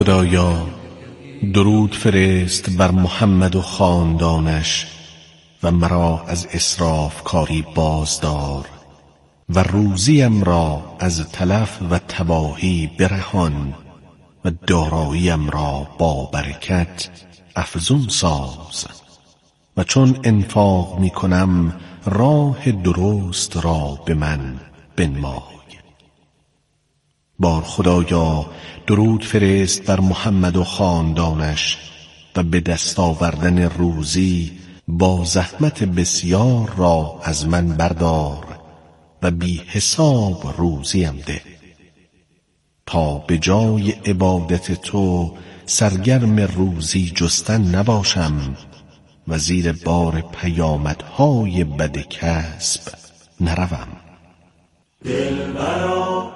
خدایا درود فرست بر محمد و خاندانش و مرا از اسراف کاری بازدار و روزیم را از تلف و تباهی برهان و داراییم را با برکت افزون ساز و چون انفاق می کنم راه درست را به من بنمای. بار خدایا درود فرست بر محمد و خاندانش و به دست آوردن روزی با زحمت بسیار را از من بردار و بی حساب روزیم ده تا به جای عبادت تو سرگرم روزی جستن نباشم و زیر بار پیامدهای بد کسب نروم. دلبرا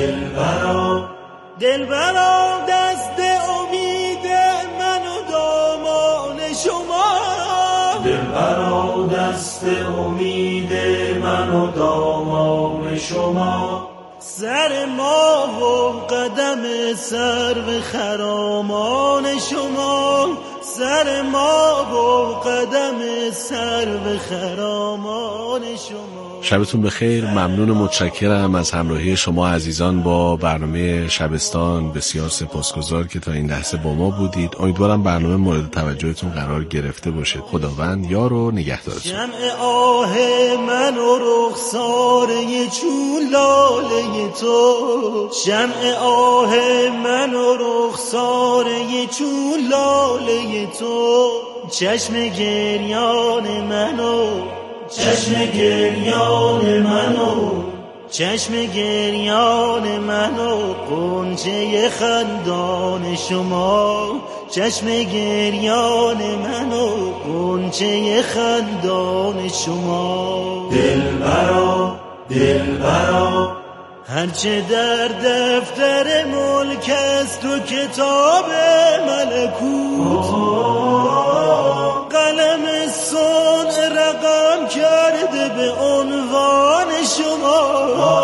دست امید من و دامان شما، دلبرا دست امید من و دامان شما، سر ما و قدم سرو خرامان شما، سر ما و قدم سرو خرامان شما. شبتون بخیر. ممنون و متشکرم از همراهی شما عزیزان با برنامه شبستان. بسیار سپاسگزار که تا این لحظه با ما بودید. امیدوارم برنامه مورد توجهتون قرار گرفته باشه. خداوند یار و نگهدارتون. شمع آه من و رخساره چون لاله تو، شمع آه من و رخساره چون لاله تو، چشم گریان منو، چشم گریان منو، چشم گریان منو، غنچه خندان شما، چشم گریان منو، غنچه خندان شما. دلبرا هرچه در دفتر ملک است و کتاب ملکوت، قلم صنع رقم کرده به عنوان شما،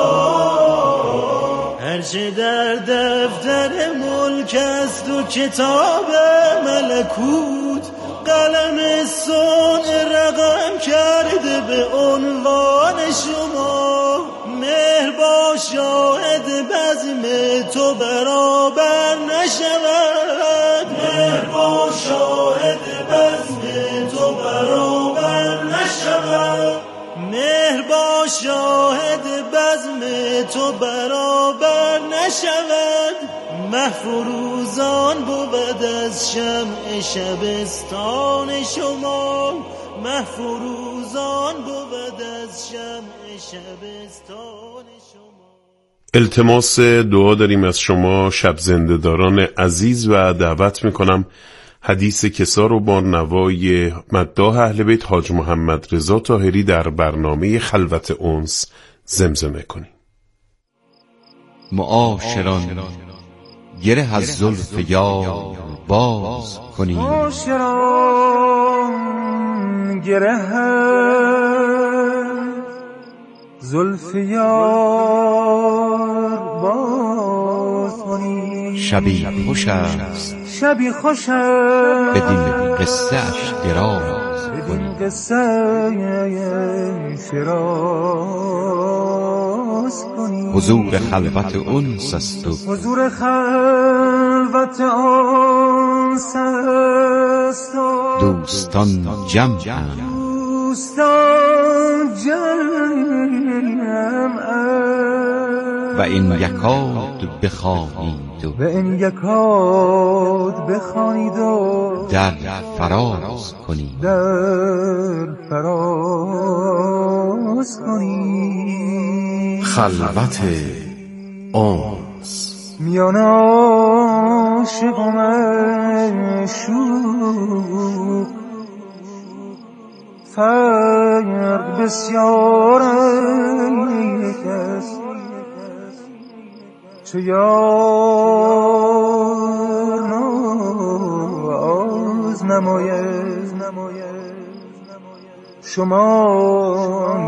هرچه در دفتر ملک است و کتاب ملکوت، قلم صنع رقم کرده به عنوان شما. مهر با شاهد بزم تو برابر نشود، مهر با شاهد بزم تو برابر نشود، مهر با شاهد بزم تو برابر نشود. محفروزان بود از شمع شبستان شما، محفروزان بود از شمع شبستان شما. التماس دعا داریم از شما شب زنده‌داران عزیز و دعوت میکنم حدیث کسا رو با نوای مداح اهل بیت حاج محمد رضا طاهری در برنامه خلوت انس زمزمه کنیم. معاشران گره از زلف یار باز کنیم، معاشران گره از زلف یار باز کنیم. شبی خوش است، شبی خوش است، بدین قصه اش دراز کنیم، قصه اش دراز کنیم. حضور خلوت انس است و حضور خلوت انس است و دوستان جمعند، دوستان جمعند. و این یکاد بخوانید و این یکاد بخوانید و در فراز کنید، در فراز کنید. خلوت انس میان عاشق و معشوق فرق بسیار است، چو یار ناز نماید شما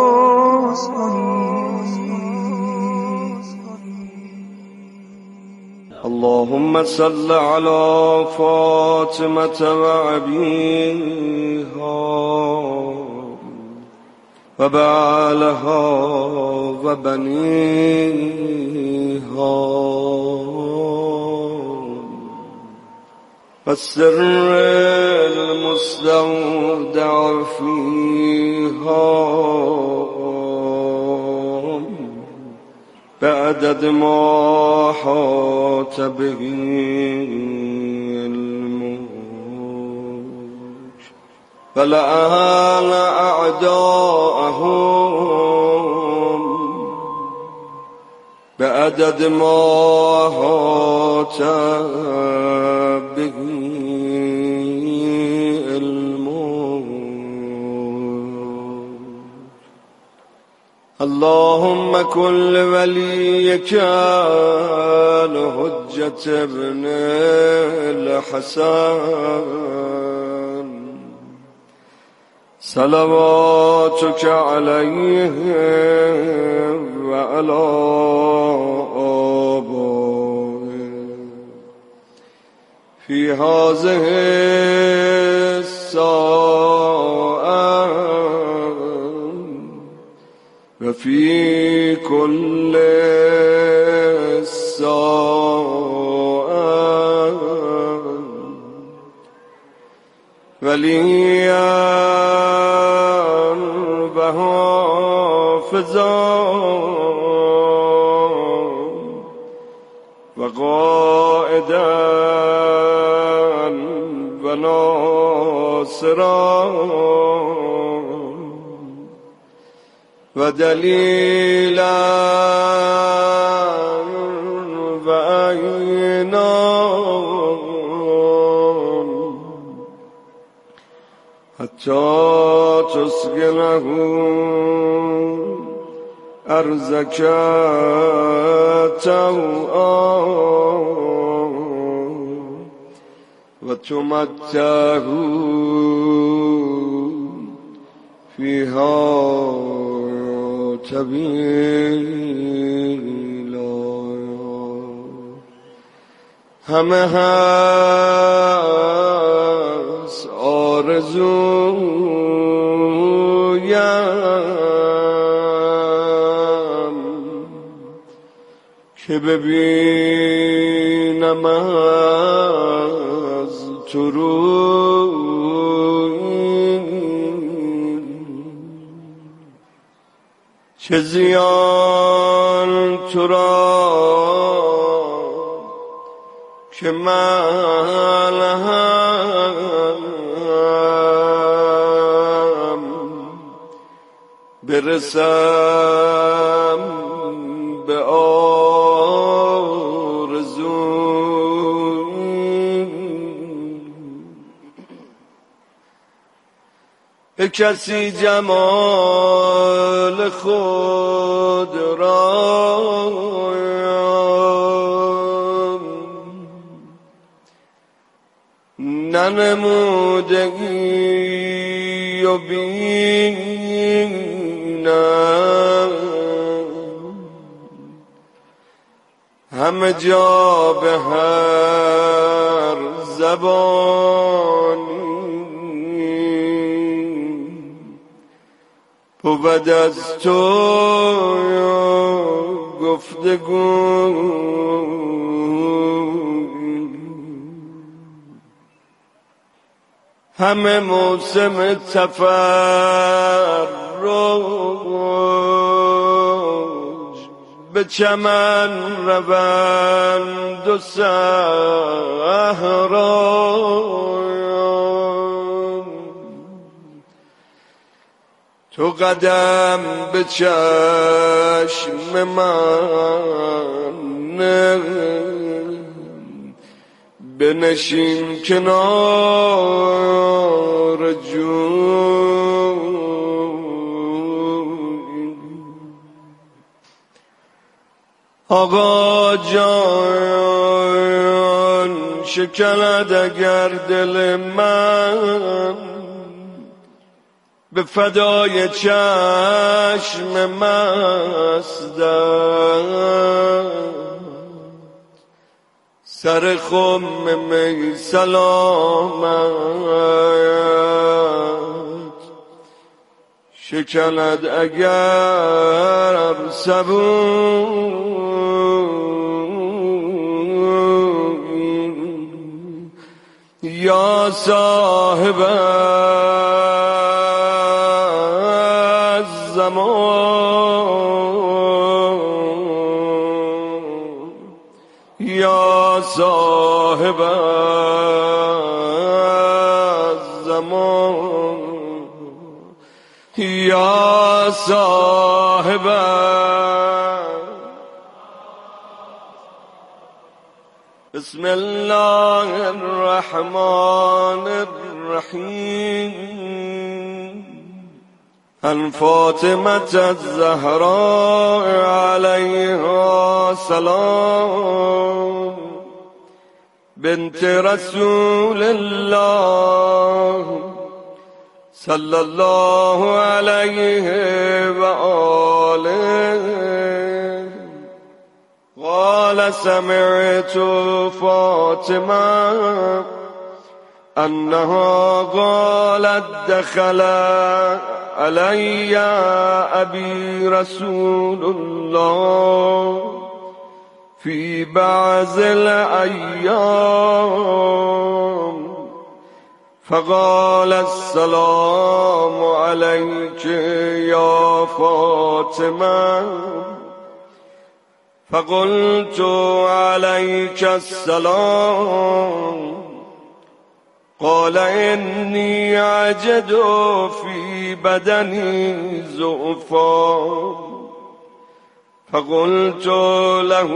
نیاز کنید. اللهم صل على فاطمة وأبيها وبعلها وبنيها والسر المستودع فيها بعدد ما حاط به الموج ولعن أعداءهم بعدد ما حاط به اللهم كن لوليك الحجة ابن الحسن صلواتك عليه وعلى آبائه في هذه الساعة وفي كل ساعة وليا وحافظا وقائدا وناصرا ودليلا وعينا حتى تسكنه أرزك توعا وتمتعه فيها طویلا همه هست آرزویم که ببینم از تو چه زیان تو را که من هم برسم به آرزو به کسی جمال خود را ننمودگی و بینم همه جا به هر زبانی بود از تو گفتگو همه موسم تفرج به چمن روند و صحرا تو قدم به چشم من بنشین کنار جوی آقا جان شکند اگر دل من به فدای چشم مستت سر خم می سلامت شکند اگر صبور یا صاحب الزمان یا صاحب الزمان یا صاحب بسم الله الرحمن الرحیم عن فاطمة الزهراء علیها السلام بنت رسول الله صلى الله عليه وآله قال سمعت فاطمة أنها قالت دخل علي أبي رسول الله في بعض الأيام فقال السلام عليك يا فاطمة فقلت عليك السلام قال إني أجد في بدني ضعفا فقلت له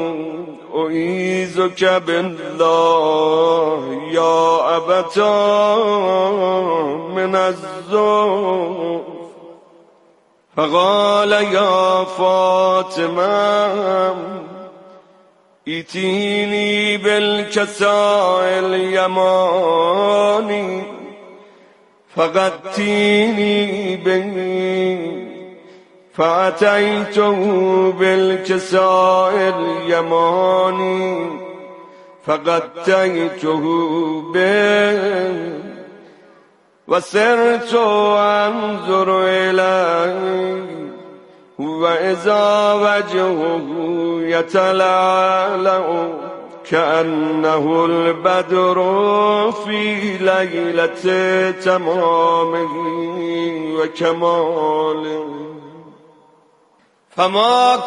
أعيذك بالله يا أبتا من الضعف فقال يا فاطمة ائتيني بالكساء اليماني فغطيني به فأتيته بالكساء اليماني فغطيته به وسرت أنظر إليه وإذا وجهه يتلألأ كأنه البدر في ليلة تمامه وكماله فما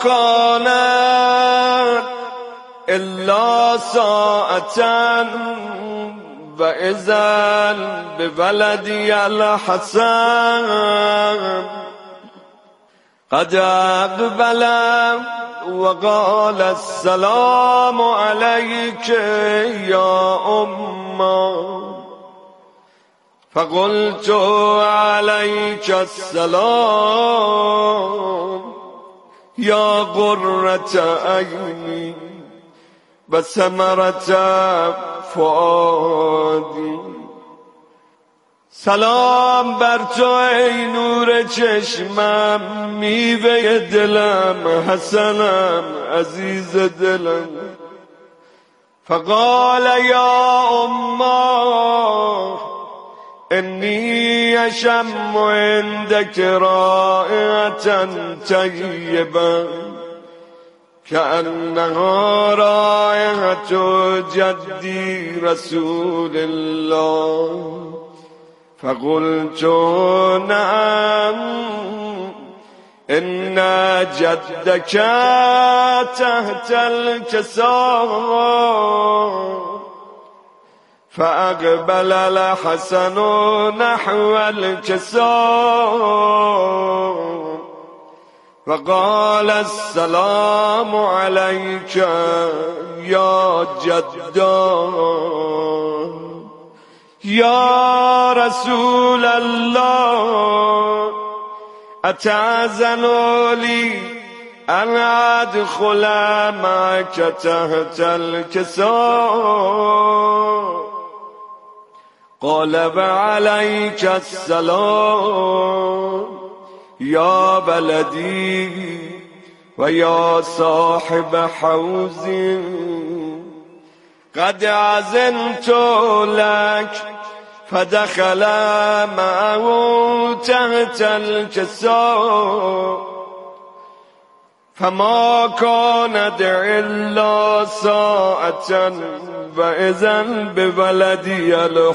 كانت إلا ساعة وإذا بولدي الحسن قد أقبل وقال السلام عليك يا أمه فقلت عليك السلام يا قرة عيني وثمرة فؤادي سلام بر تو ای نور چشمم میوه دلم حسنم عزیز دلم فقال یا امه انی اشم عندك رائحة طیبة كأنها رائحة جدي رسول الله فقلت نعم إن جدك تحت الكساء فأقبل الحسن نحو الكساء فقال السلام عليك يا جدا يا رسول الله أتأذن لي أن أدخل معك تحت الكساء قال وعليك السلام يا بلدي ويا صاحب حوزي قد عزمت لك فدخل معه تحت الكساء فما كان يدعي الله ساعة فإذا بولدي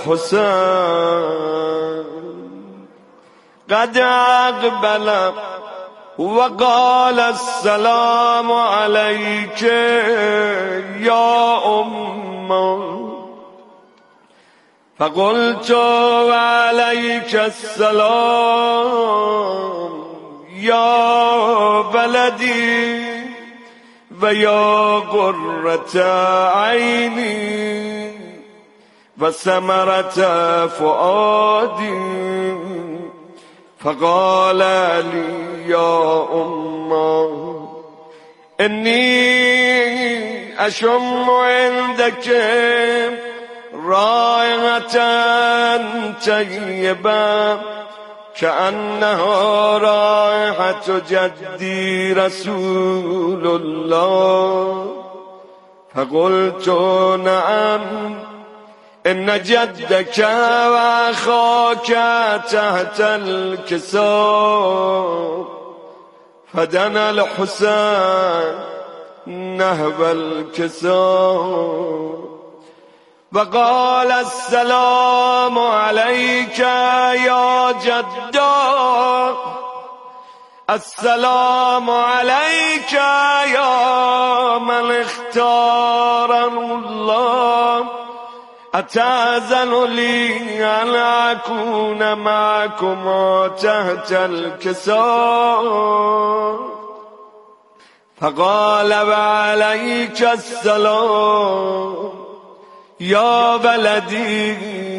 الحسين قد أقبل وقال السلام عليك يا أمه فقلت وعليك السلام يا بلدي ويا قرة عيني وثمرة فؤادي فقال لي يا أمه إني أشم عندك رائحة طيبة كأنها رائحة جدي رسول الله فقلت نعم إن جدك وأخاك تحت الكساء فدنا الحسين نهب الكساء وقال السلام عليك يا جدا السلام عليك يا من اختار الله أتأذن لي أن أكون معكما تحت الكساء فقال وعليك السلام يا ولدي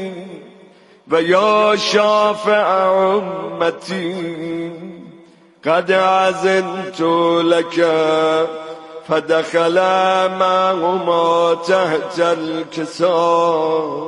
ويا شافع أمتي قد عزمت لك فدخل معهما تحت الكساء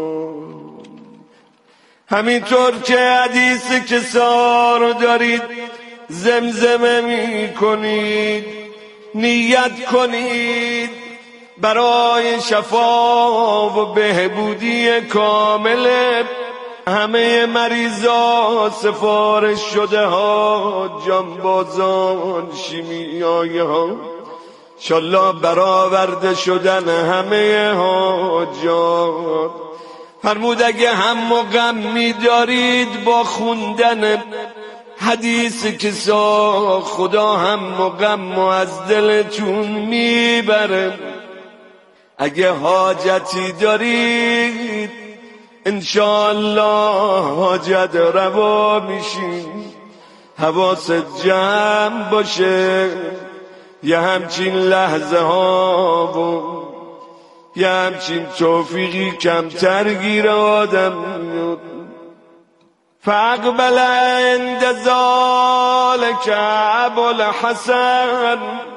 همینطور که حدیث کسا رو دارید زمزمه می کنید نیت کنید برای شفا و بهبودی کامل همه مریضا سفارش شده ها جانبازان شیمیایی ها انشالله برآورده شدن همه حاجات فرمود اگه هم و غم می دارید با خوندن حدیث کسا خدا هم و غم و از دلتون میبره اگه حاجتی دارید انشاءالله حاجت روا میشین حواست جمع باشه یه همچین لحظه ها و یه همچین توفیقی کمتر گیر آدم میاد فاقبل عند ذلك ابو الحسن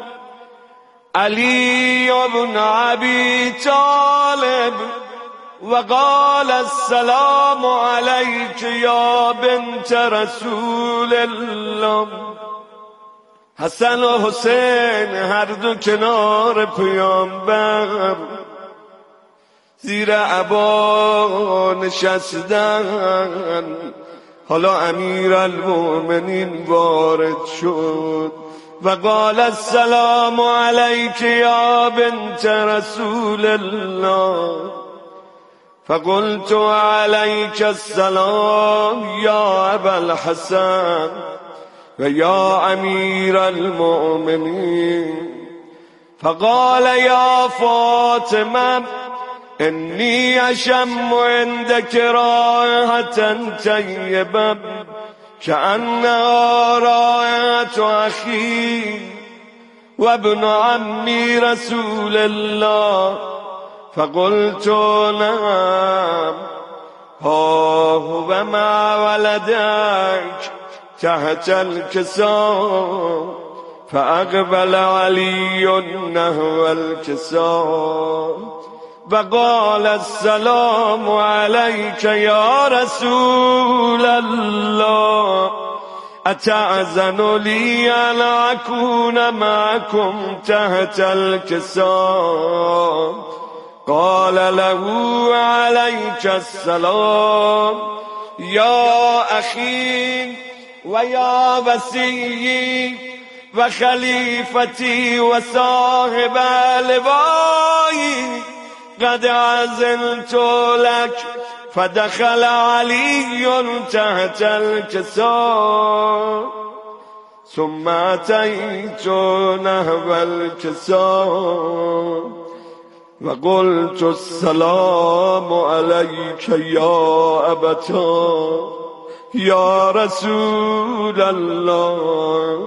علي بن ابي طالب وقال السلام عليك يا بنت رسول الله حسن و حسین هر دو کنار پیامبر زیر عبا نشستن حالا امیر المؤمنین وارد شد و قال السلام علیک یا بنت رسول الله فقلت علیک السلام یا ابا الحسن و یا امیر المؤمنین فقال یا فاطمه إني أشم عندك رائحة طيبة كأنها رائحة أخي وابن عمي رسول الله فقلت نعم ها هو مع ولدك تحت الكساء فأقبل علي نحو الكساء وقال السلام عليك يا رسول الله أتأذن لي أن أكون معكم تحت الكساء قال له عليك السلام يا أخي ويا وسيي وخليفتي وصاحب لوائي قد عزلت لك. فدخل علي تحت الكساء ثم أتيت نحو الكساء وقلت السلام عليك يا أبتا یا رسول الله.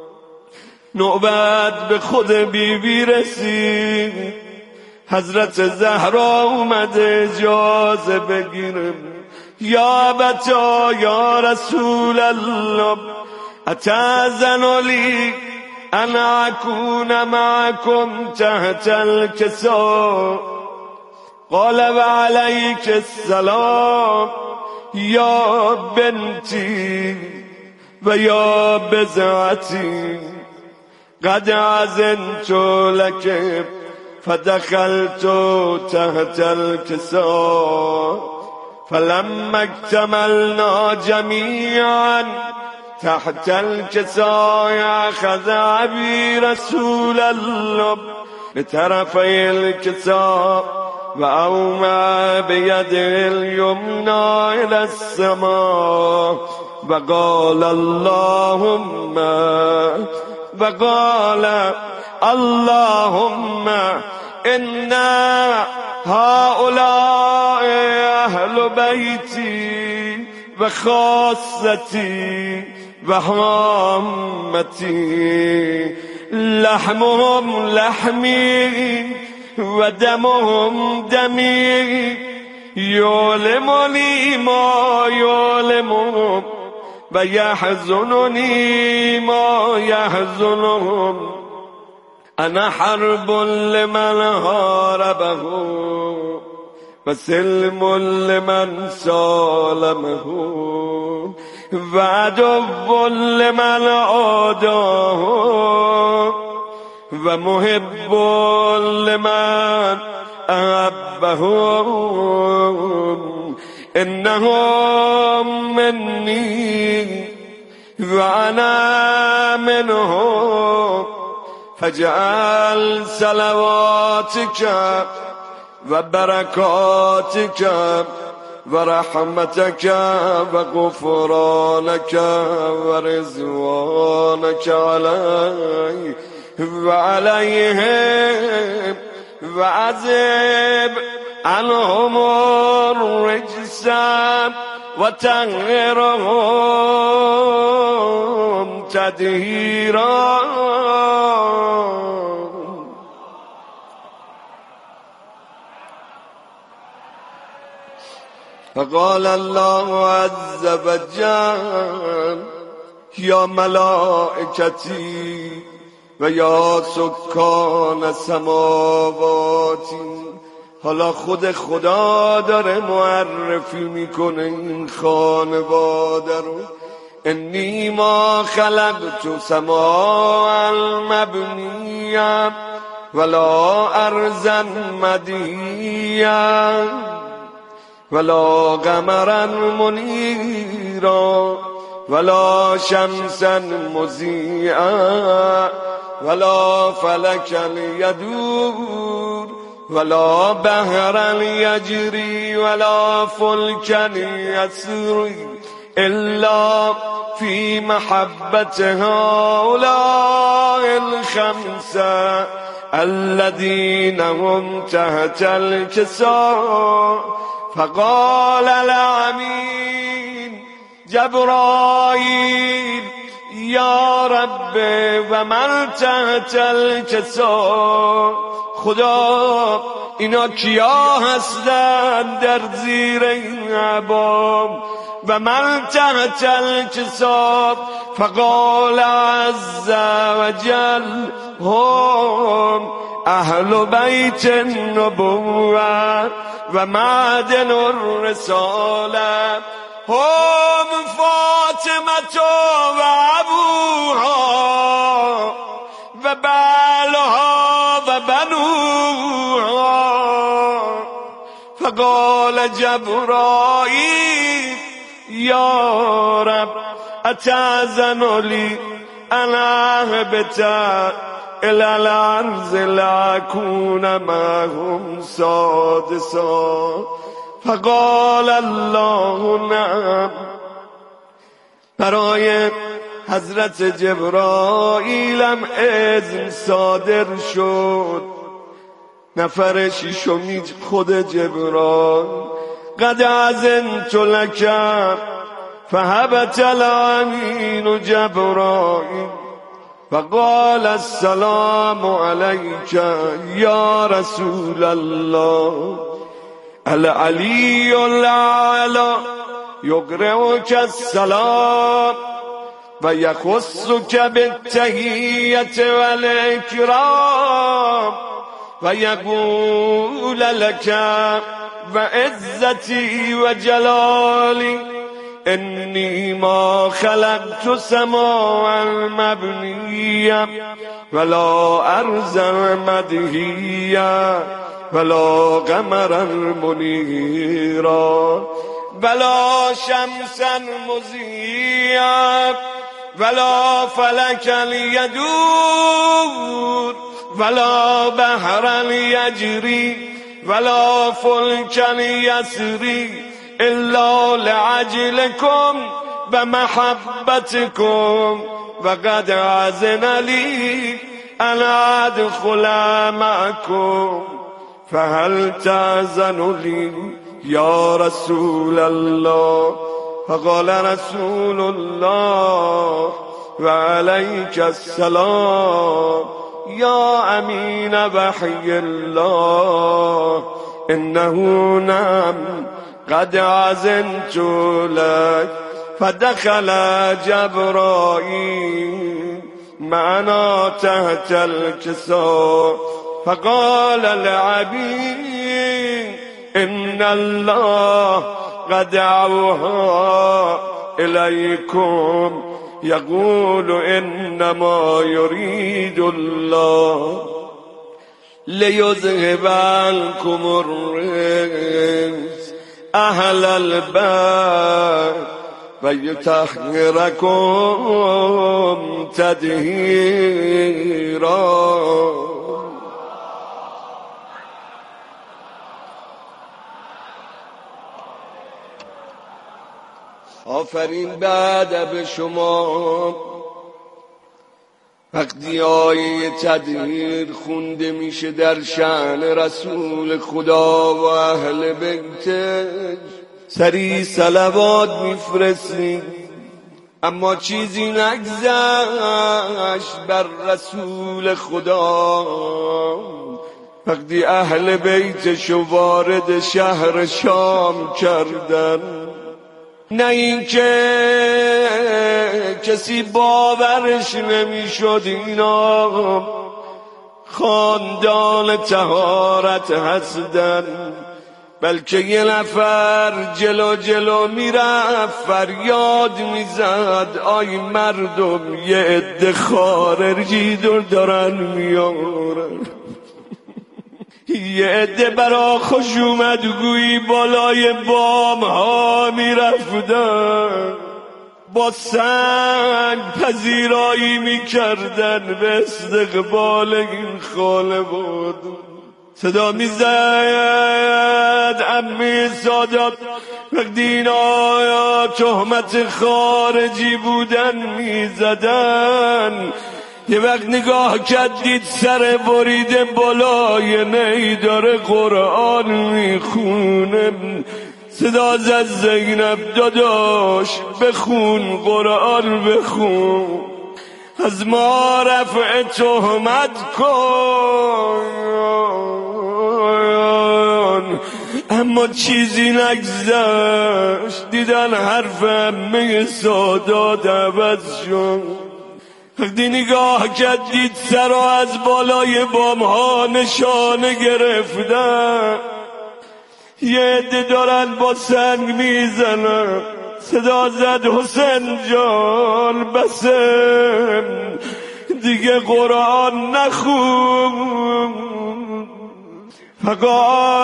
نوبت به خود بیبی رسید، حضرت زهرا اومده اجازه بگیرم. یا بتا یا رسول الله اتأذن لی ان اکون معکم تحت الکساء؟ قال وعلیک السلام یا بنتی و یا بضعتی قد عزنت لك. فدخلت تحت الكساء فلما اكتملنا جميعا تحت الكساء أخذ أبي رسول الله بطرفي الكساء وأومى بيده اليمنى إلى السماء وقال اللهم إن هؤلاء أهل بيتي وخاصتي وحامتي لحمهم لحمي ودمهم دمي يؤلمني ما يؤلمهم ويحزنني ما يحزنهم. أنا حرب لمن هاربه وسلم لمن سالمه وعدو لمن عاداه ومحب لمن أحبه. إنهم مني وأنا منهم فاجعل صلواتك وبركاتك ورحمتك وغفرانك ورضوانك علي وعليهم وعذب عنهم الرجس وطهرهم تطهيرا. فقال الله عز وجل يا ملائكتي ويا سكان سماواتی. حالا خود خدا داره معرفی میکنه این خانواده رو. انی ما خلقت سماء مبنیا ولا ارضا مدیا ولا قمرا منیرا ولا شمسا مضیئا ولا فلكا يدور ولا بحرا يجري ولا فلكا يسري إلا في محبة هؤلاء الخمسة الذين هم تحت الكساء. فقال الأمين جبرائيل یا رب و من تحت الکساء. خدا اینا کیا هستند در زیر این عبام؟ و من تحت الکساء. فقال عز وجل هم اهل بیت النبوة و معدن الرسالة هم فاطمة و ابوها و بعلها و بنوها فقال جبرائیل یا رب اتأذن لی ان اهبط الى الارض لاکون معهم سادسا فقال الله نعم. برای حضرت جبرائیلم اذن صادر شد. نفر ششمی خود جبرائیل قد اذنت لک فهبط الامین جبرائیل فقال السلام علیک یا رسول الله العلی الاعلی یقرئک السلام و یخصک بالتحیة والاکرام و یقول لك و عزتی و جلالی انی ما خلقت سماء مبنیه ولا ارضا مدهیه ولا قمرا منیرا ولا شمسا مضیئا ولا فلکا یدور ولا بحرا یجری ولا فلکا یسری الا لعجلكم بمحبتكم وقد اذن لي ان ادخل معكم فهل تأذن لي يا رسول الله فقال رسول الله وعليك السلام يا امين وحي الله انه نعم قد اذنت لك فدخل جبرائيل معنا تحت الكساء فقال لعبيد ان الله قد اوحى اليكم يقول انما يريد الله ليذهب عنكم الرجس اهل البيت ويطهركم تطهيرا. آفرین بعد به شما. وقتی آیه تطهیر خونده میشه در شأن رسول خدا و اهل بیتش سریع صلوات میفرستیم، اما چیزی نگذشت بر رسول خدا. وقتی اهل بیتشو وارد شهر شام کردن، نه اینکه کسی باورش نمیشد اینا خاندان طهارت هستن، بلکه یه نفر جلو میرفت فریاد میزد آی مردم یه عده خارجی دارن میارن. یه عده برا خوش اومدگویی بالای بام ها میرفتن، با سنگ پذیرایی میکردن به استقبال این خانواده. صدا میزد عمی سادات وقتی اینا تهمت خارجی بودن میزدن، یه وقت نگاه کردید سر بریده بالای نی داره قرآن میخونه. صدا زد زینب داداش بخون قرآن بخون، از ما رفع تهمت کن. اما چیزی نگذشت، دیدن حرف همه سادات عوض شد. وقتی نگاه کردید سرا از بالای بام ها نشانه گرفتن، یه عده دارن با سنگ میزنن. صدا زد حسین جان بسم دیگه قرآن نخون، فقط